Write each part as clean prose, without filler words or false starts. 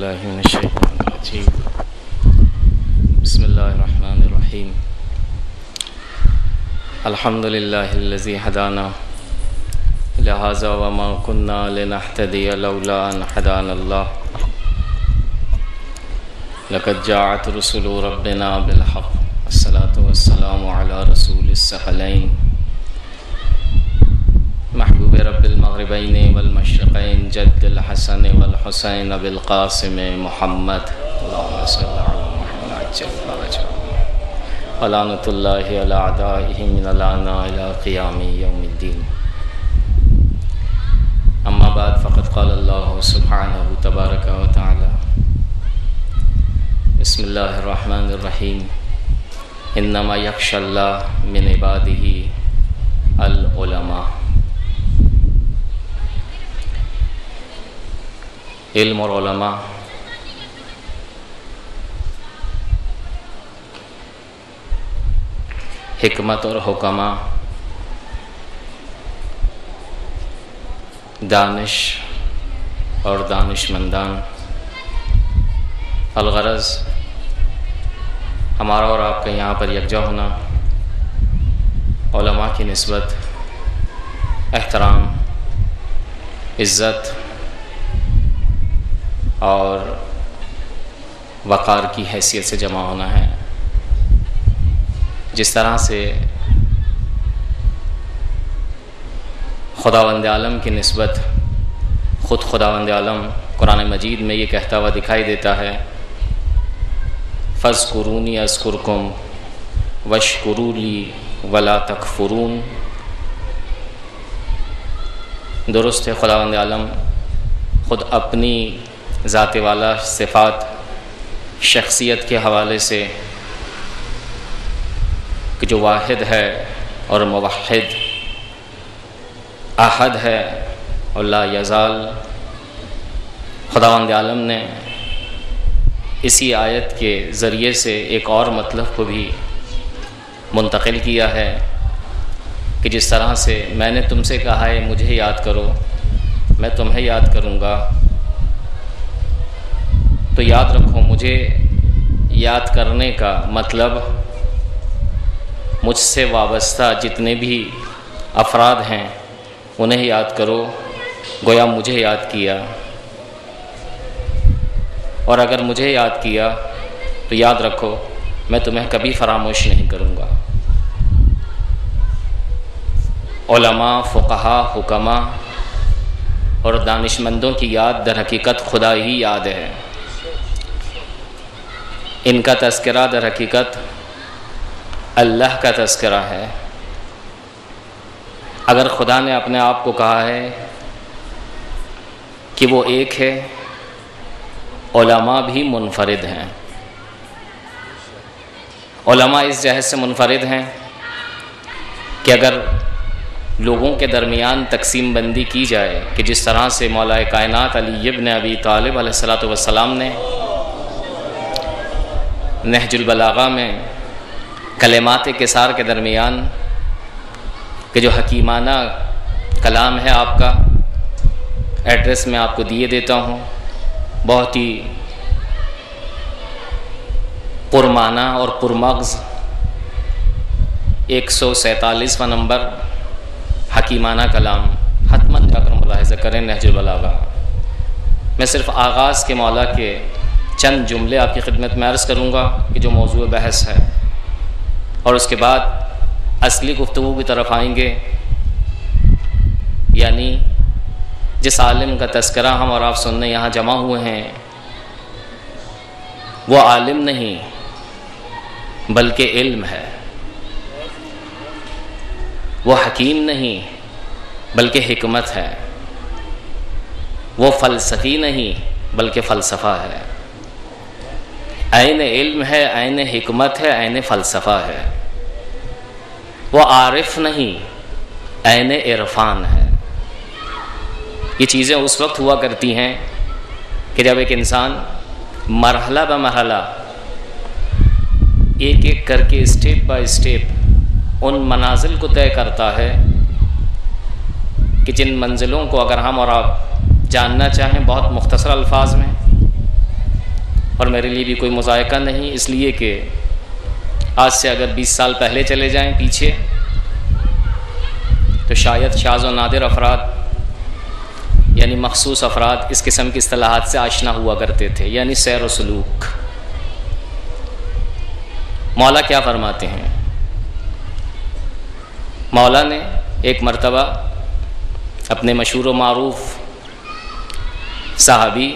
باللہ من الشیطان الرجیم بسم اللہ الرحمن الرحیم الحمد للہ الذی ہدانا لہذا وما كنا لنہتدی لولا ان ہدانا اللہ لقد جاءت رسل ربنا بالحق الصلاة والسلام علی رسول الثقلین محبوب رب المغربین والمشرقین جد الحسن والحسین بالقاسم محمد اللہم صلی علی محمد جل فرجہ ولعنۃ اللہ علی اعدائہ من الآن الى قیام یوم الدین. اما بعد فقد قال اللہ سبحانہ تبارک و تعالی بسم اللہ الرحمن الرحیم انما یخشی اللہ من عبادہ العلماء. علم اور علماء حکمت اور حکماء دانش اور دانشمندان. الغرض ہمارا اور آپ کا یہاں پر یکجا ہونا علماء کی نسبت احترام عزت اور وقار کی حیثیت سے جمع ہونا ہے. جس طرح سے خداوند عالم کی نسبت خود خداوند عالم قرآن مجید میں یہ کہتا ہوا دکھائی دیتا ہے فاذکرونی اذکرکم واشکروا لی ولا تکفرون. درست ہے خداوند عالم خود اپنی ذات والا صفات شخصیت کے حوالے سے کہ جو واحد ہے اور موحد احد ہے اور لا یزال، خداوند عالم نے اسی آیت کے ذریعے سے ایک اور مطلب کو بھی منتقل کیا ہے کہ جس طرح سے میں نے تم سے کہا ہے مجھے یاد کرو میں تمہیں یاد کروں گا، تو یاد رکھو مجھے یاد کرنے کا مطلب مجھ سے وابستہ جتنے بھی افراد ہیں انہیں یاد کرو گویا مجھے یاد کیا، اور اگر مجھے یاد کیا تو یاد رکھو میں تمہیں کبھی فراموش نہیں کروں گا. علماء فقہا حکماء اور دانشمندوں کی یاد در حقیقت خدا ہی یاد ہے. ان کا تذکرہ در حقیقت اللہ کا تذکرہ ہے. اگر خدا نے اپنے آپ کو کہا ہے کہ وہ ایک ہے، علماء بھی منفرد ہیں. علماء اس جہت سے منفرد ہیں کہ اگر لوگوں کے درمیان تقسیم بندی کی جائے کہ جس طرح سے مولا کائنات علی ابن ابی طالب علیہ الصلاۃ والسلام نے نہج البلاغہ میں کلمات کسار کے درمیان کہ جو حکیمانہ کلام ہے آپ کا ایڈریس میں آپ کو دیے دیتا ہوں، بہت ہی پرمعنی اور پرمغز 147واں نمبر حکیمانہ کلام حتماً جا کر ملاحظہ کریں نہج البلاغہ. میں صرف آغاز کے مولا کے چند جملے آپ کی خدمت میں عرض کروں گا کہ جو موضوع بحث ہے، اور اس کے بعد اصلی گفتگو کی طرف آئیں گے. یعنی جس عالم کا تذکرہ ہم اور آپ سننے یہاں جمع ہوئے ہیں وہ عالم نہیں بلکہ علم ہے، وہ حکیم نہیں بلکہ حکمت ہے، وہ فلسفی نہیں بلکہ فلسفہ ہے. عین علم ہے، عین حکمت ہے، عین فلسفہ ہے. وہ عارف نہیں عین عرفان ہے. یہ چیزیں اس وقت ہوا کرتی ہیں کہ جب ایک انسان مرحلہ بہ مرحلہ ایک ایک کر کے اسٹیپ بائی اسٹیپ ان منازل کو طے کرتا ہے کہ جن منزلوں کو اگر ہم اور آپ جاننا چاہیں بہت مختصر الفاظ میں اور میرے لیے بھی کوئی مذائقہ نہیں، اس لیے کہ آج سے اگر 20 سال پہلے چلے جائیں پیچھے تو شاید شاذ و نادر افراد یعنی مخصوص افراد اس قسم کی اصطلاحات سے آشنا ہوا کرتے تھے، یعنی سیر و سلوک۔ مولا کیا فرماتے ہیں؟ مولا نے ایک مرتبہ اپنے مشہور و معروف صحابی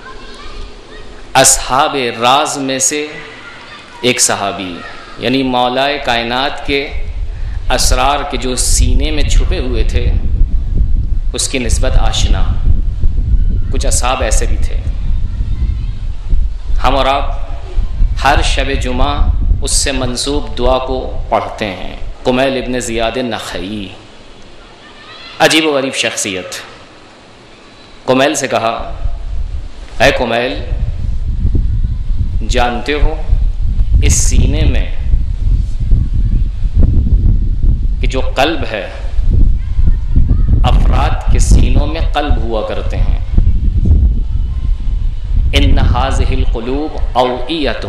اصحاب راز میں سے ایک صحابی، یعنی مولا کائنات کے اسرار کے جو سینے میں چھپے ہوئے تھے اس کی نسبت آشنا کچھ اصحاب ایسے بھی تھے۔ ہم اور آپ ہر شب جمعہ اس سے منسوب دعا کو پڑھتے ہیں۔ کمیل ابن زیاد نخعی، عجیب و غریب شخصیت۔ کمیل سے کہا، اے کمیل، جانتے ہو اس سینے میں کہ جو قلب ہے، افراد کے سینوں میں قلب ہوا کرتے ہیں، ان هذه القلوب اوعیۃ،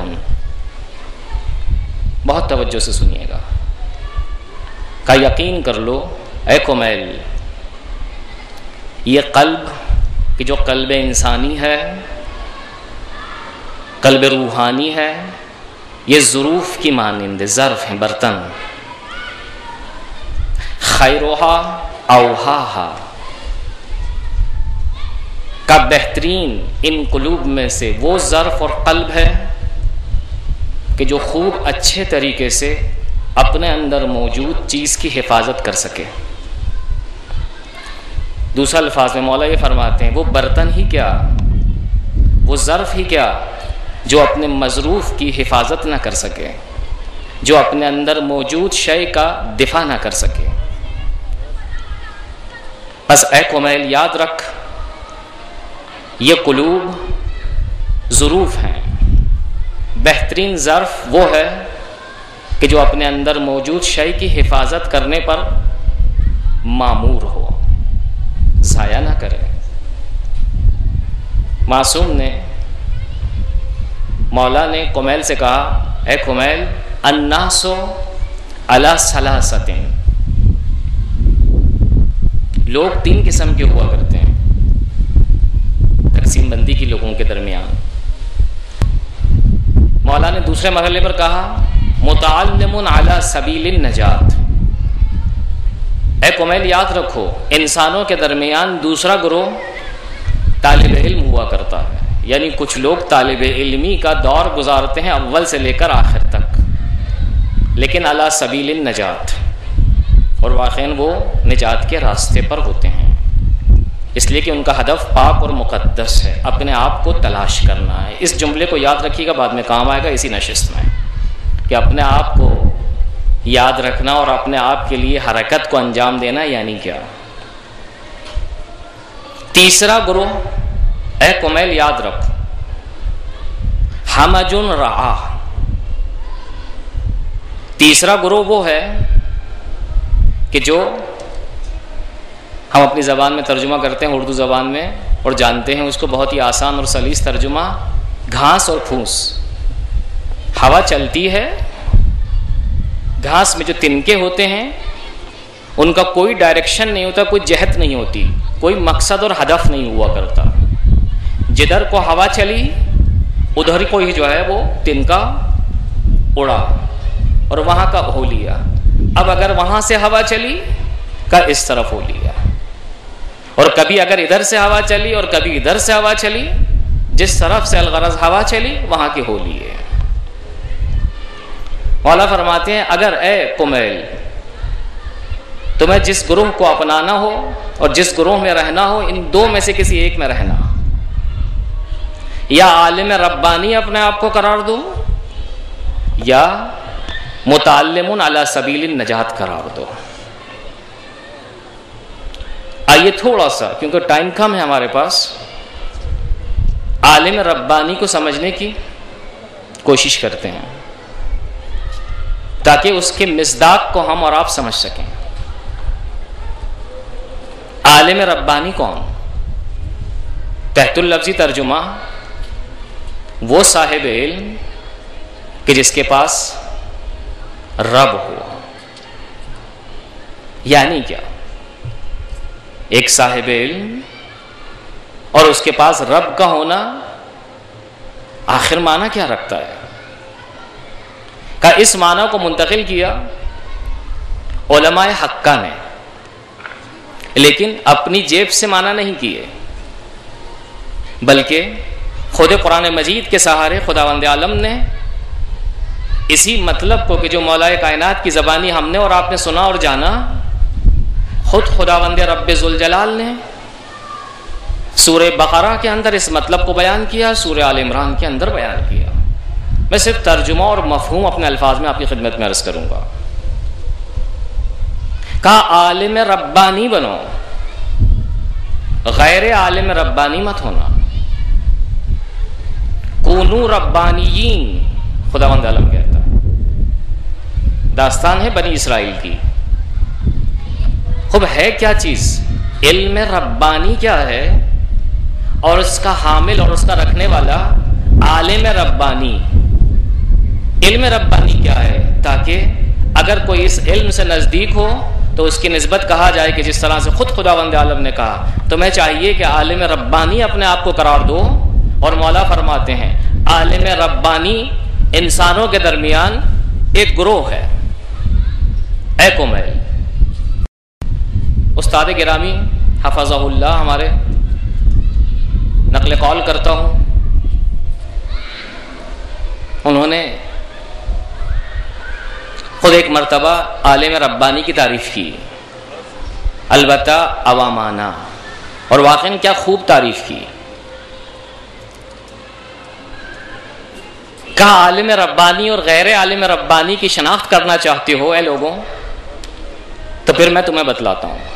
بہت توجہ سے سنیے گا، کا یقین کر لو اے کمیل، یہ قلب کہ جو قلب انسانی ہے، قلب روحانی ہے، یہ ظروف کی مانند ظرف ہیں، برتن، خیرھا اوھاھا، کا بہترین ان قلوب میں سے وہ ظرف اور قلب ہے کہ جو خوب اچھے طریقے سے اپنے اندر موجود چیز کی حفاظت کر سکے۔ دوسرا الفاظ میں مولا یہ فرماتے ہیں، وہ برتن ہی کیا، وہ ظرف ہی کیا جو اپنے مظروف کی حفاظت نہ کر سکے، جو اپنے اندر موجود شے کا دفاع نہ کر سکے۔ بس اے کمیل یاد رکھ، یہ قلوب ظروف ہیں، بہترین ظرف وہ ہے کہ جو اپنے اندر موجود شے کی حفاظت کرنے پر مامور ہو، ضائع نہ کرے۔ معصوم نے، مولا نے کمیل سے کہا، اے کمیل، الناس علی ثلاثۃ، لوگ 3 قسم کے ہوا کرتے ہیں، تقسیم بندی کی لوگوں کے درمیان۔ مولا نے دوسرے مرحلے پر کہا، متعلم علی سبیل النجات، اے کمیل یاد رکھو، انسانوں کے درمیان دوسرا گروہ طالب علم ہوا کرتا ہے، یعنی کچھ لوگ طالب علمی کا دور گزارتے ہیں اول سے لے کر آخر تک، لیکن علی سبیل النجات، اور واقعاً وہ نجات کے راستے پر ہوتے ہیں، اس لیے کہ ان کا ہدف پاک اور مقدس ہے، اپنے آپ کو تلاش کرنا ہے۔ اس جملے کو یاد رکھیے گا، بعد میں کام آئے گا اسی نشست میں، کہ اپنے آپ کو یاد رکھنا اور اپنے آپ کے لیے حرکت کو انجام دینا یعنی کیا۔ تیسرا گروہ، اے کمیل یاد رکھ، ہمج رعا، تیسرا گروہ وہ ہے کہ جو ہم اپنی زبان میں ترجمہ کرتے ہیں، اردو زبان میں، اور جانتے ہیں اس کو بہت ہی آسان اور سلیس ترجمہ، گھاس اور پھوس۔ ہوا چلتی ہے، گھاس میں جو تنکے ہوتے ہیں ان کا کوئی ڈائریکشن نہیں ہوتا، کوئی جہت نہیں ہوتی، کوئی مقصد اور ہدف نہیں ہوا کرتا، جدھر کو ہوا چلی ادھر کو ہی جو ہے وہ تنکا اڑا اور وہاں کا ہو لیا، اب اگر وہاں سے ہوا چلی کا اس طرف ہو لیا، اور کبھی اگر ادھر سے ہوا چلی اور کبھی ادھر سے ہوا چلی، جس طرف سے الغرض ہوا چلی وہاں کی ہو لیے۔ مولا فرماتے ہیں، اگر اے کمیل تمہیں جس گروہ کو اپنانا ہو اور جس گروہ میں رہنا ہو، ان 2 میں سے کسی ایک میں رہنا، یا عالم ربانی اپنے آپ کو قرار دو، یا متعلم علی سبیل النجات قرار دو۔ آئیے تھوڑا سا، کیونکہ ٹائم کم ہے ہمارے پاس، عالم ربانی کو سمجھنے کی کوشش کرتے ہیں تاکہ اس کے مصداق کو ہم اور آپ سمجھ سکیں۔ عالم ربانی کون؟ تحت اللفظی ترجمہ، وہ صاحب علم کہ جس کے پاس رب ہو. یعنی کیا؟ ایک صاحب علم اور اس کے پاس رب کا ہونا آخر معنی کیا رکھتا ہے؟ کہ اس معنی کو منتقل کیا علماء حقہ نے، لیکن اپنی جیب سے معنی نہیں کیے، بلکہ خود قرآن مجید کے سہارے خداوند عالم نے اسی مطلب کو کہ جو مولا کائنات کی زبانی ہم نے اور آپ نے سنا اور جانا، خود خداوند رب ذوالجلال نے سورہ بقرہ کے اندر اس مطلب کو بیان کیا، سورہ آل عمران کے اندر بیان کیا. میں صرف ترجمہ اور مفہوم اپنے الفاظ میں آپ کی خدمت میں عرض کروں گا. کہا عالم ربانی بنو، غیر عالم ربانی مت ہونا. کونو ربانیین، خداوند عالم کہتا ہے. داستان ہے بنی اسرائیل کی. خوب ہے کیا چیز؟ علم ربانی کیا ہے اور اس کا حامل اور اس کا رکھنے والا عالم ربانی. علم ربانی کیا ہے؟ تاکہ اگر کوئی اس علم سے نزدیک ہو تو اس کی نسبت کہا جائے کہ جس طرح سے خود خداوند عالم نے کہا. تو میں چاہیے کہ عالم ربانی اپنے آپ کو قرار دو. اور مولا فرماتے ہیں عالم ربانی انسانوں کے درمیان ایک گروہ ہے. اے کومیل، استاد گرامی حفظہ اللہ ہمارے نقل قول کرتا ہوں، انہوں نے خود ایک مرتبہ عالم ربانی کی تعریف کی، البتہ عوامانہ، اور واقعاً کیا خوب تعریف کی. کہا عالم ربانی اور غیر عالم ربانی کی شناخت کرنا چاہتے ہو اے لوگوں، تو پھر میں تمہیں بتلاتا ہوں.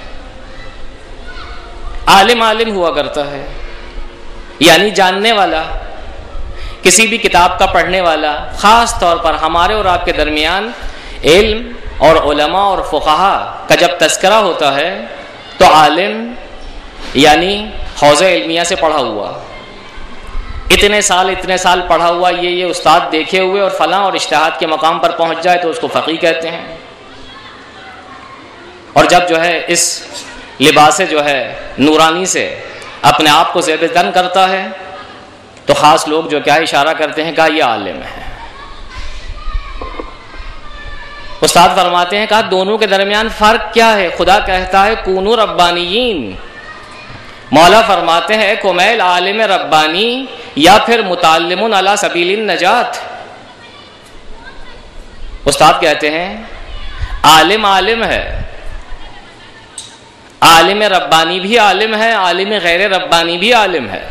عالم عالم ہوا کرتا ہے، یعنی جاننے والا، کسی بھی کتاب کا پڑھنے والا. خاص طور پر ہمارے اور آپ کے درمیان علم اور علماء اور فقہا کا جب تذکرہ ہوتا ہے تو عالم یعنی حوزہ علمیہ سے پڑھا ہوا، اتنے سال پڑھا ہوا، یہ استاد دیکھے ہوئے اور فلاں اور اجتہاد کے مقام پر پہنچ جائے تو اس کو فقیہ کہتے ہیں. اور جب جو ہے اس لباس جو ہے نورانی سے اپنے آپ کو زیب تن کرتا ہے تو خاص لوگ جو کیا اشارہ کرتے ہیں، کہا یہ عالم ہے. استاد فرماتے ہیں کہا دونوں کے درمیان فرق کیا ہے؟ خدا کہتا ہے کونو ربانیین، مولا فرماتے ہیں کومیل عالم ربانی یا پھر متعلم علی سبیل النجات. استاد کہتے ہیں عالم عالم ہے، عالم ربانی بھی عالم ہے، عالم غیر ربانی بھی عالم ہے،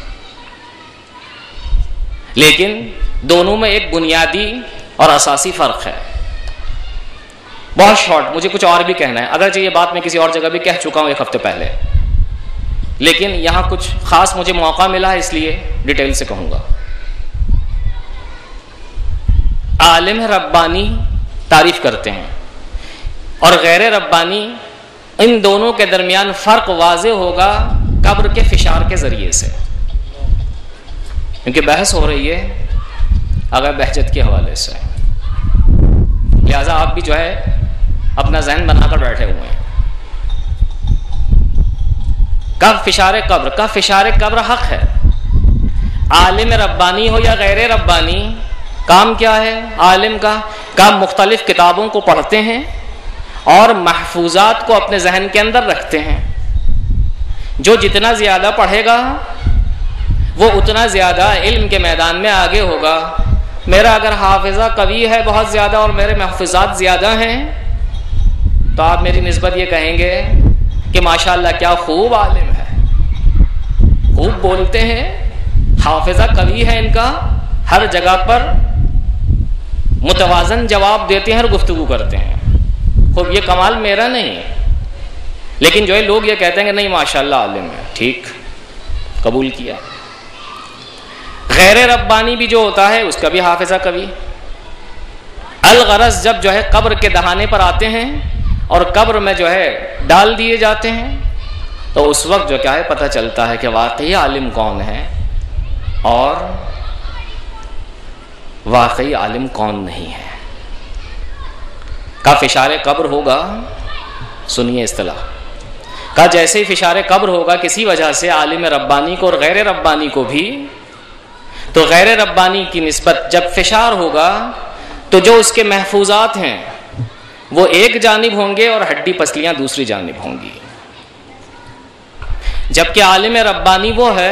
لیکن دونوں میں ایک بنیادی اور اساسی فرق ہے. بہت شارٹ، مجھے کچھ اور بھی کہنا ہے، اگرچہ یہ بات میں کسی اور جگہ بھی کہہ چکا ہوں ایک ہفتے پہلے، لیکن یہاں کچھ خاص مجھے موقع ملا ہے اس لیے ڈیٹیل سے کہوں گا. عالم ربانی تعریف کرتے ہیں اور غیر ربانی، ان دونوں کے درمیان فرق واضح ہوگا قبر کے فشار کے ذریعے سے، کیونکہ بحث ہو رہی ہے اگر بہجت کے حوالے سے، لہذا آپ بھی جو ہے اپنا ذہن بنا کر بیٹھے ہوئے ہیں. کب فشار قبر، کب فشار قبر حق ہے. عالم ربانی ہو یا غیر ربانی، کام کیا ہے عالم کا؟ کام مختلف کتابوں کو پڑھتے ہیں اور محفوظات کو اپنے ذہن کے اندر رکھتے ہیں. جو جتنا زیادہ پڑھے گا وہ اتنا زیادہ علم کے میدان میں آگے ہوگا. میرا اگر حافظہ قوی ہے بہت زیادہ اور میرے محفوظات زیادہ ہیں تو آپ میری نسبت یہ کہیں گے کہ ماشاءاللہ کیا خوب عالم ہے، خوب بولتے ہیں، حافظہ قوی ہے ان کا، ہر جگہ پر متوازن جواب دیتے ہیں اور گفتگو کرتے ہیں. خوب، یہ کمال میرا نہیں، لیکن جو ہے لوگ یہ کہتے ہیں کہ نہیں ماشاءاللہ عالم ہے، ٹھیک، قبول کیا. غیر ربانی بھی جو ہوتا ہے اس کا بھی حافظہ قوی. الغرض جب جو ہے قبر کے دہانے پر آتے ہیں اور قبر میں جو ہے ڈال دیے جاتے ہیں تو اس وقت جو کیا ہے پتہ چلتا ہے کہ واقعی عالم کون ہے اور واقعی عالم کون نہیں ہے. کا فشار قبر ہوگا، سنیے اصطلاح کا، جیسے ہی فشار قبر ہوگا کسی وجہ سے عالم ربانی کو اور غیر ربانی کو بھی، تو غیر ربانی کی نسبت جب فشار ہوگا تو جو اس کے محفوظات ہیں وہ ایک جانب ہوں گے اور ہڈی پسلیاں دوسری جانب ہوں گی. جبکہ عالم ربانی وہ ہے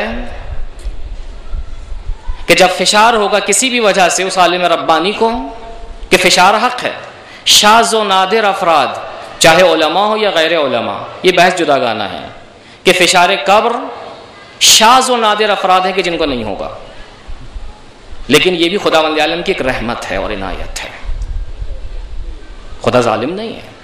کہ جب فشار ہوگا کسی بھی وجہ سے اس عالم ربانی کو کہ فشار حق ہے، شاذ و نادر افراد چاہے علماء ہو یا غیر علماء، یہ بحث جداگانہ ہے کہ فشار قبر شاذ و نادر افراد ہیں کہ جن کو نہیں ہوگا، لیکن یہ بھی خداوند عالم کی ایک رحمت ہے اور عنایت ہے. خدا ظالم نہیں ہے.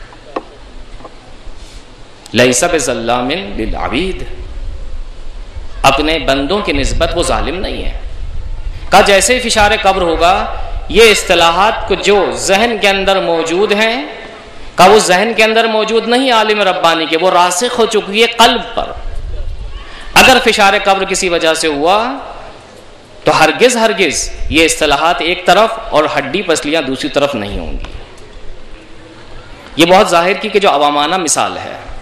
لیس بظلام للعبید، اپنے بندوں کی نسبت وہ ظالم نہیں ہے. کا جیسے ہی فشار قبر ہوگا یہ اصطلاحات کو جو ذہن کے اندر موجود ہیں، کا وہ ذہن کے اندر موجود نہیں عالم ربانی کے، وہ راسخ ہو چکی ہے قلب پر. اگر فشار قبر کسی وجہ سے ہوا تو ہرگز یہ اصطلاحات ایک طرف اور ہڈی پسلیاں دوسری طرف نہیں ہوں گی. یہ بہت ظاہر کی کہ جو عوامانہ مثال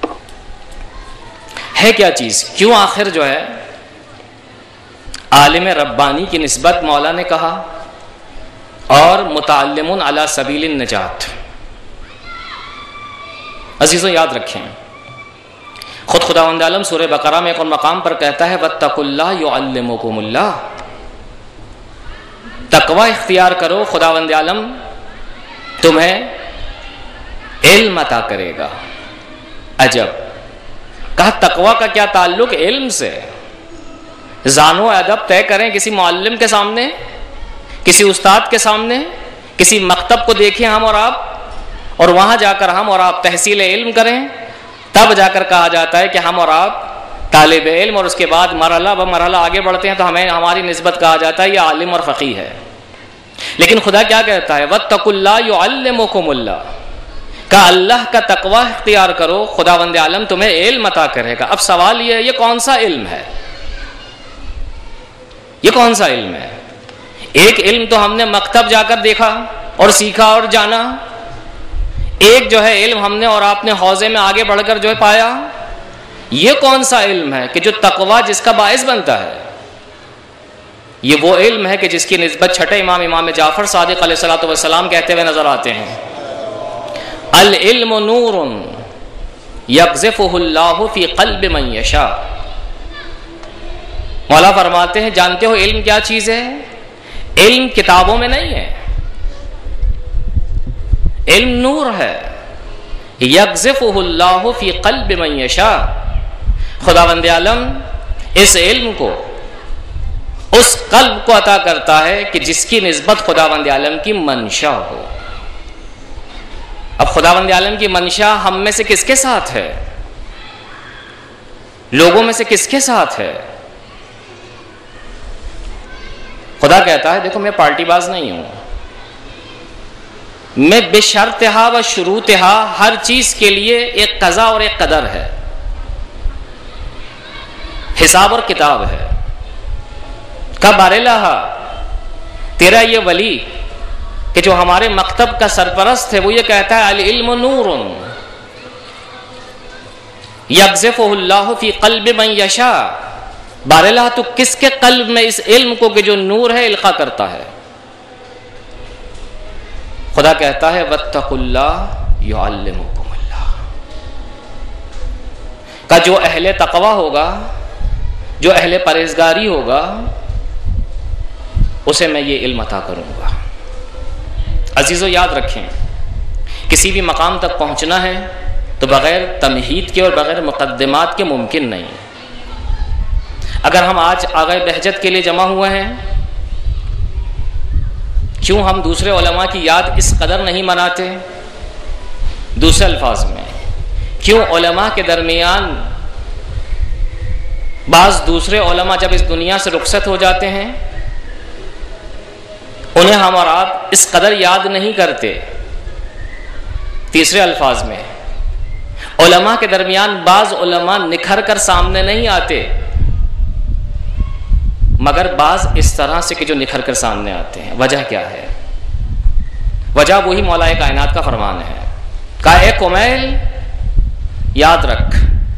ہے کیا چیز؟ کیوں آخر جو ہے عالم ربانی کی نسبت مولا نے کہا اور متعلم علی سبیل النجات. عزیزوں یاد رکھیں، خود خداوند عالم سورہ بقرہ میں ایک اور مقام پر کہتا ہے واتقوا اللہ یعلمکم اللہ، تقوی اختیار کرو، خداوند عالم تمہیں علم عطا کرے گا. عجب، کہا تقوی کا کیا تعلق علم سے؟ زانو ادب طے کریں کسی معلم کے سامنے، کسی استاد کے سامنے، کسی مکتب کو دیکھیں ہم اور آپ، اور وہاں جا کر ہم اور آپ تحصیل علم کریں، تب جا کر کہا جاتا ہے کہ ہم اور آپ طالب علم، اور اس کے بعد مرحلہ بمرحلہ آگے بڑھتے ہیں تو ہمیں ہماری نسبت کہا جاتا ہے یہ عالم اور فقیہ ہے. لیکن خدا کیا کہتا ہے واتقوا اللہ یعلمکم اللہ، کہ اللہ کا تقوی اختیار کرو، خداوند عالم تمہیں علم عطا کرے گا. اب سوال یہ ہے یہ کون سا علم ہے؟ یہ کون سا علم ہے؟ ایک علم تو ہم نے مکتب جا کر دیکھا اور سیکھا اور جانا، ایک جو ہے علم ہم نے اور آپ نے حوضے میں آگے بڑھ کر جو ہے پایا. یہ کون سا علم ہے کہ جو تقوی جس کا باعث بنتا ہے؟ یہ وہ علم ہے کہ جس کی نسبت چھٹے امام جعفر صادق علیہ الصلوۃ والسلام کہتے ہوئے نظر آتے ہیں العلم نور یقذفہ اللہ فی قلب من یشاء. مولا فرماتے ہیں جانتے ہو علم کیا چیز ہے؟ علم کتابوں میں نہیں ہے، علم نور ہے. یقذفہ اللہ فی قلب من یشاء، خداوند عالم اس علم کو اس قلب کو عطا کرتا ہے کہ جس کی نسبت خداوند عالم کی منشا ہو. اب خداوند عالم کی منشا ہم میں سے کس کے ساتھ ہے؟ لوگوں میں سے کس کے ساتھ ہے؟ خدا کہتا ہے دیکھو میں پارٹی باز نہیں ہوں، میں بشرطہا و شروطہا، ہر چیز کے لیے ایک قضا اور ایک قدر ہے، حساب اور کتاب ہے. کب ارلہا، تیرا یہ ولی کہ جو ہمارے مکتب کا سرپرست ہے وہ یہ کہتا ہے العلم نور یقذفہ اللہ فی قلب من یشاء. باراللہ تو کس کے قلب میں اس علم کو کہ جو نور ہے القا کرتا ہے؟ خدا کہتا ہے واتقوا اللہ یعلمکم اللہ، کا جو اہل تقوی ہوگا، جو اہل پرہیزگاری ہوگا، اسے میں یہ علم عطا کروں گا. عزیزو یاد رکھیں کسی بھی مقام تک پہنچنا ہے تو بغیر تمہید کے اور بغیر مقدمات کے ممکن نہیں. اگر ہم آج آغائے بہجت کے لیے جمع ہوئے ہیں، کیوں ہم دوسرے علماء کی یاد اس قدر نہیں مناتے؟ دوسرے الفاظ میں کیوں علماء کے درمیان بعض دوسرے علماء جب اس دنیا سے رخصت ہو جاتے ہیں انہیں ہم اور آپ اس قدر یاد نہیں کرتے؟ تیسرے الفاظ میں علماء کے درمیان بعض علماء نکھر کر سامنے نہیں آتے مگر بعض اس طرح سے کہ جو نکھر کر سامنے آتے ہیں۔ وجہ کیا ہے؟ وجہ وہی مولا کائنات کا فرمان ہے، کہا اے کمیل یاد رکھ،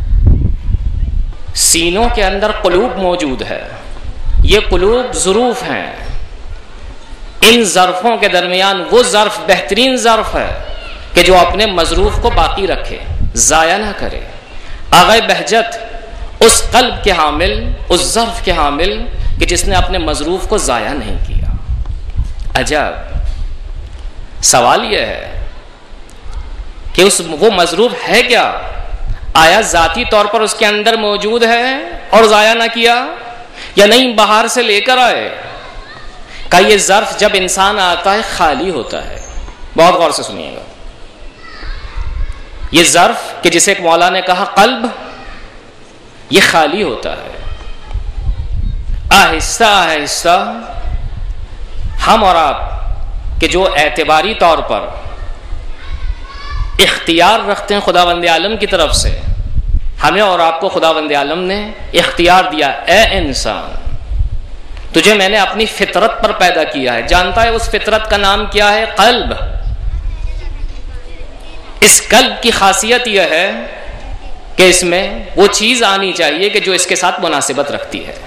سینوں کے اندر قلوب موجود ہے، یہ قلوب ظروف ہیں، ان ظرفوں کے درمیان وہ ظرف بہترین ظرف ہے کہ جو اپنے مظروف کو باقی رکھے، ضائع نہ کرے۔ آغا بہجت اس قلب کے حامل، اس ظرف کے حامل کہ جس نے اپنے مظروف کو ضائع نہیں کیا۔ عجب! سوال یہ ہے کہ وہ مظروف ہے کیا؟ آیا ذاتی طور پر اس کے اندر موجود ہے اور ضائع نہ کیا، یا نہیں باہر سے لے کر آئے؟ کہ یہ ظرف جب انسان آتا ہے خالی ہوتا ہے۔ بہت غور سے سنیے گا، یہ ظرف کہ جسے ایک مولا نے کہا قلب، یہ خالی ہوتا ہے۔ آہستہ آہستہ ہم اور آپ کہ جو اعتباری طور پر اختیار رکھتے ہیں خداوند عالم کی طرف سے، ہمیں اور آپ کو خداوند عالم نے اختیار دیا، اے انسان تجھے میں نے اپنی فطرت پر پیدا کیا ہے۔ جانتا ہے اس فطرت کا نام کیا ہے؟ قلب۔ اس قلب کی خاصیت یہ ہے کہ اس میں وہ چیز آنی چاہیے کہ جو اس کے ساتھ مناسبت رکھتی ہے۔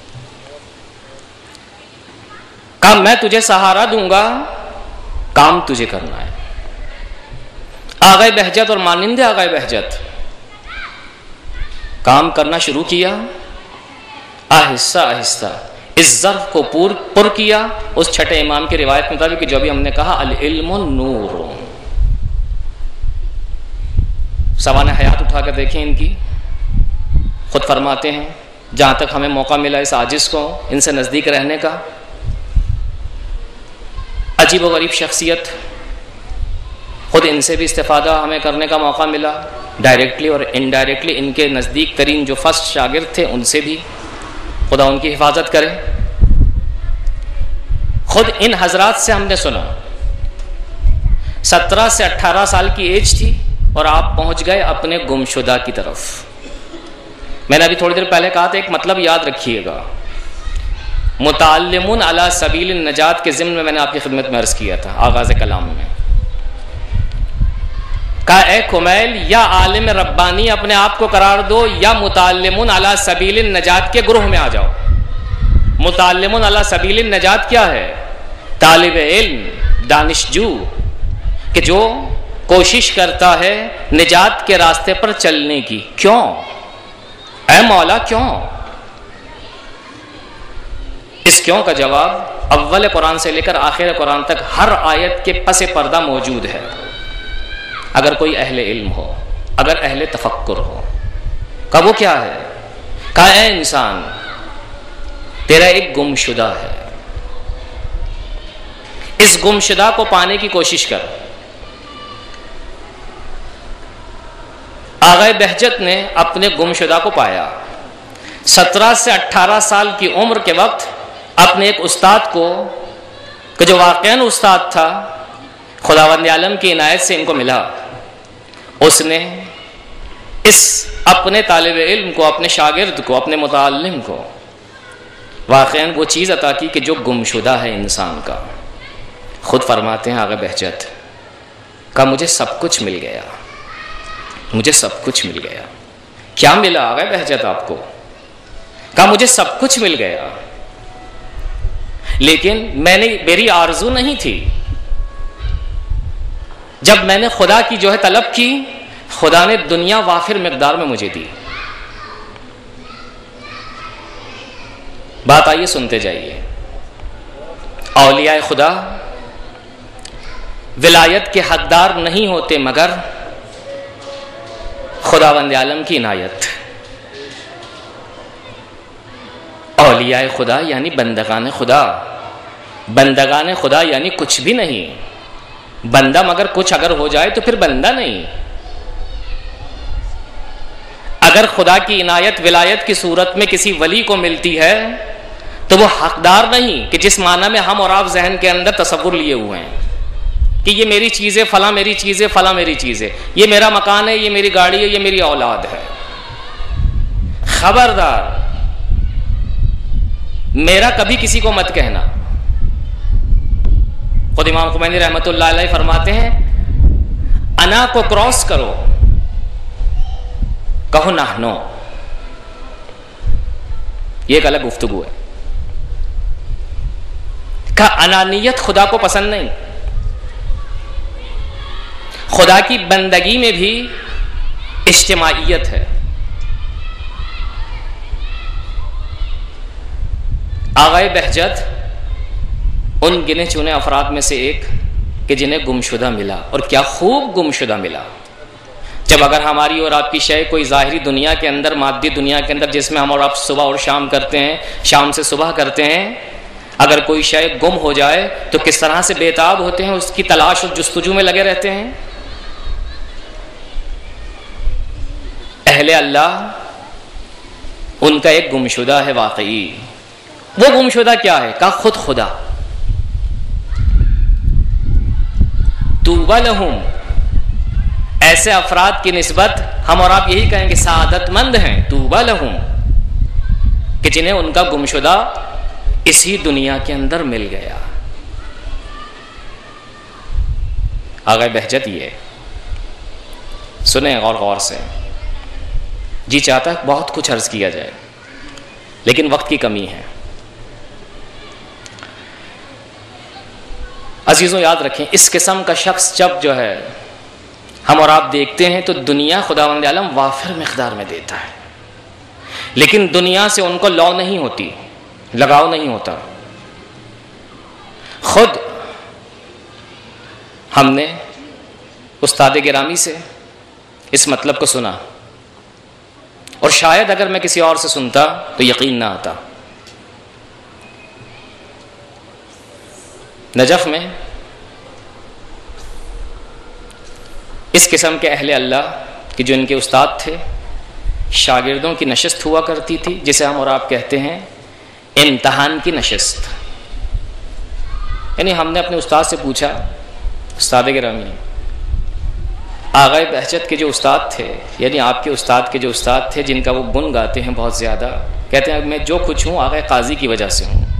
کہا میں تجھے سہارا دوں گا، کام تجھے کرنا ہے۔ آغائے بہجت اور مانند آغائے بہجت کام کرنا شروع کیا، آہستہ آہستہ اس ظرف کو پر کیا، اس چھٹے امام کی روایت کے مطابق جو ابھی ہم نے کہا العلم نور۔ سوانح حیات اٹھا کر دیکھیں ان کی، خود فرماتے ہیں جہاں تک ہمیں موقع ملا اس عاجز کو ان سے نزدیک رہنے کا، عجیب و غریب شخصیت، خود ان سے بھی استفادہ ہمیں کرنے کا موقع ملا، ڈائریکٹلی اور انڈائریکٹلی ان کے نزدیک ترین جو فرسٹ شاگرد تھے ان سے بھی، خدا ان کی حفاظت کرے۔ خود ان حضرات سے ہم نے سنا 17 سے 18 سال کی ایج تھی اور آپ پہنچ گئے اپنے گمشدہ کی طرف۔ میں نے ابھی تھوڑی دیر پہلے کہا تھا ایک مطلب یاد رکھیے گا، متعلمون علی سبیل النجات کے ضمن میں نے آپ کی خدمت میں عرض کیا تھا آغاز کلام میں، کہا اے کمیل یا عالم ربانی اپنے آپ کو قرار دو یا متعلمون علی سبیل النجات کے گروہ میں آ جاؤ۔ متعلمون علی سبیل النجات کیا ہے؟ طالب علم، دانشجو کہ جو کوشش کرتا ہے نجات کے راستے پر چلنے کی۔ کیوں؟ اے مولا کیوں؟ اس کیوں کا جواب اول قرآن سے لے کر آخر قرآن تک ہر آیت کے پس پردہ موجود ہے۔ اگر کوئی اہل علم ہو، اگر اہل تفکر ہو، کہ وہ کیا ہے؟ کہا اے انسان تیرا ایک گمشدہ ہے، اس گمشدہ کو پانے کی کوشش کر۔ آغائے بہجت نے اپنے گمشدہ کو پایا۔ 17 سے 18 سال کی عمر کے وقت اپنے ایک استاد کو کہ جو واقعاً استاد تھا، خداوند عالم کی عنایت سے ان کو ملا، اس نے اس اپنے طالب علم کو، اپنے شاگرد کو، اپنے متعلم کو واقعاً وہ چیز عطا کی کہ جو گمشدہ ہے انسان کا۔ خود فرماتے ہیں آغا بہجت کہ مجھے سب کچھ مل گیا، مجھے سب کچھ مل گیا۔ کیا ملا آغا بہجت آپ کو؟ کہا مجھے سب کچھ مل گیا، لیکن میری آرزو نہیں تھی۔ جب میں نے خدا کی جو ہے طلب کی، خدا نے دنیا وافر مقدار میں مجھے دی۔ بات آئیے سنتے جائیے۔ اولیاء خدا ولایت کے حقدار نہیں ہوتے مگر خداوند عالم کی عنایت۔ اولیاء خدا یعنی بندگان خدا، بندگان خدا یعنی کچھ بھی نہیں۔ بندہ مگر کچھ اگر ہو جائے تو پھر بندہ نہیں۔ اگر خدا کی عنایت ولایت کی صورت میں کسی ولی کو ملتی ہے تو وہ حقدار نہیں کہ جس معنی میں ہم اور آپ ذہن کے اندر تصور لیے ہوئے ہیں کہ یہ میری چیز ہے، فلاں میری چیز ہے، فلاں میری چیز ہے، یہ میرا مکان ہے، یہ میری گاڑی ہے، یہ میری اولاد ہے۔ خبردار، میرا کبھی کسی کو مت کہنا. خود امام خمینی رحمۃ اللہ علیہ فرماتے ہیں انا کو کراس کرو، کہو نحنو. یہ ایک الگ گفتگو ہے. کہ انانیت خدا کو پسند نہیں. خدا کی بندگی میں بھی اجتماعیت ہے. آغائے بہجت ان گنے چنے افراد میں سے ایک کہ جنہیں گمشدہ ملا، اور کیا خوب گمشدہ ملا. جب اگر ہماری اور آپ کی شے کوئی ظاہری دنیا کے اندر، مادی دنیا کے اندر جس میں ہم اور آپ صبح اور شام کرتے ہیں، شام سے صبح کرتے ہیں، اگر کوئی شے گم ہو جائے تو کس طرح سے بےتاب ہوتے ہیں، اس کی تلاش اور جستجو میں لگے رہتے ہیں. اہل اللہ ان کا ایک گمشدہ ہے واقعی. وہ گمشدہ کیا ہے؟ کہا خود خدا. طوبی لہم، ایسے افراد کی نسبت ہم اور آپ یہی کہیں گے سعادت مند ہیں. طوبی لہم، کہ جنہیں ان کا گمشدہ اسی دنیا کے اندر مل گیا. آغائے بہجت یہ سنیں غور سے. جی چاہتا ہے بہت کچھ عرض کیا جائے لیکن وقت کی کمی ہے. عزیزوں یاد رکھیں اس قسم کا شخص جب جو ہے ہم اور آپ دیکھتے ہیں تو دنیا خداوند عالم وافر مقدار میں دیتا ہے، لیکن دنیا سے ان کو لو نہیں ہوتی، لگاؤ نہیں ہوتا. خود ہم نے استاد گرامی سے اس مطلب کو سنا، اور شاید اگر میں کسی اور سے سنتا تو یقین نہ آتا. نجف میں اس قسم کے اہل اللہ کہ جو ان کے استاد تھے، شاگردوں کی نشست ہوا کرتی تھی جسے ہم اور آپ کہتے ہیں امتحان کی نشست. یعنی ہم نے اپنے استاد سے پوچھا، استاد گرامی آغائے بہجت کے جو استاد تھے، یعنی آپ کے استاد کے جو استاد تھے جن کا وہ گن گاتے ہیں بہت زیادہ، کہتے ہیں میں جو کچھ ہوں آغائے قاضی کی وجہ سے ہوں.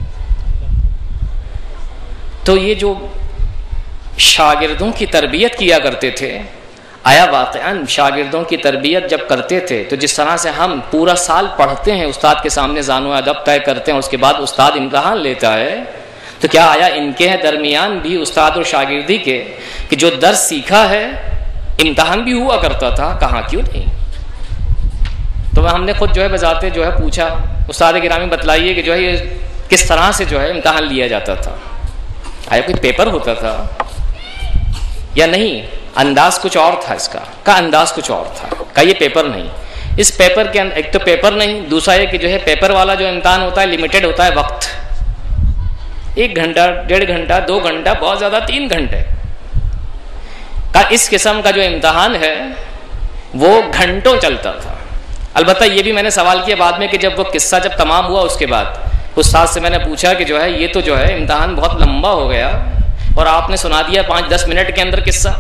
تو یہ جو شاگردوں کی تربیت کیا کرتے تھے، آیا واقعاً شاگردوں کی تربیت جب کرتے تھے تو جس طرح سے ہم پورا سال پڑھتے ہیں، استاد کے سامنے زانو ادب طے کرتے ہیں، اس کے بعد استاد امتحان لیتا ہے، تو کیا آیا ان کے درمیان بھی استاد اور شاگردی کے کہ جو درس سیکھا ہے امتحان بھی ہوا کرتا تھا؟ کہاں، کیوں نہیں. تو ہم نے خود جو ہے بذاتے جو ہے پوچھا، استاد گرامی بتلائیے کہ جو ہے یہ کس طرح سے جو ہے امتحان لیا جاتا تھا؟ آیا کوئی پیپر ہوتا تھا یا نہیں؟ انداز کچھ اور تھا اس کا انداز کچھ اور تھا. کا یہ پیپر نہیں. اس پیپر کے اندر ایک تو پیپر نہیں، دوسرا یہ کہ جو ہے پیپر والا جو امتحان ہوتا ہے لمیٹڈ ہوتا ہے وقت، 1 گھنٹہ 1.5 گھنٹہ 2 گھنٹہ بہت زیادہ 3 گھنٹے کا. اس قسم کا جو امتحان ہے وہ گھنٹوں چلتا تھا. البتہ یہ بھی میں نے سوال کیا بعد میں کہ جب وہ قصہ جب تمام ہوا اس کے بعد استاد سے میں نے پوچھا کہ جو ہے یہ تو جو ہے امتحان بہت لمبا ہو گیا اور آپ نے سنا دیا 5-10 منٹ کے اندر قصہ.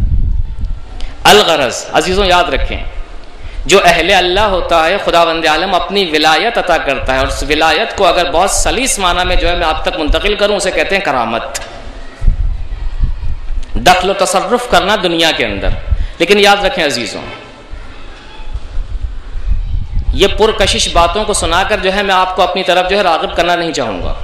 الغرض عزیزوں یاد رکھیں، جو اہل اللہ ہوتا ہے خداوند عالم اپنی ولایت عطا کرتا ہے، اور اس ولایت کو اگر بہت سلیس معنی میں جو ہے میں آپ تک منتقل کروں اسے کہتے ہیں کرامت، دخل و تصرف کرنا دنیا کے اندر. لیکن یاد رکھیں عزیزوں، یہ پرکشش باتوں کو سنا کر جو ہے میں آپ کو اپنی طرف جو ہے راغب کرنا نہیں چاہوں گا.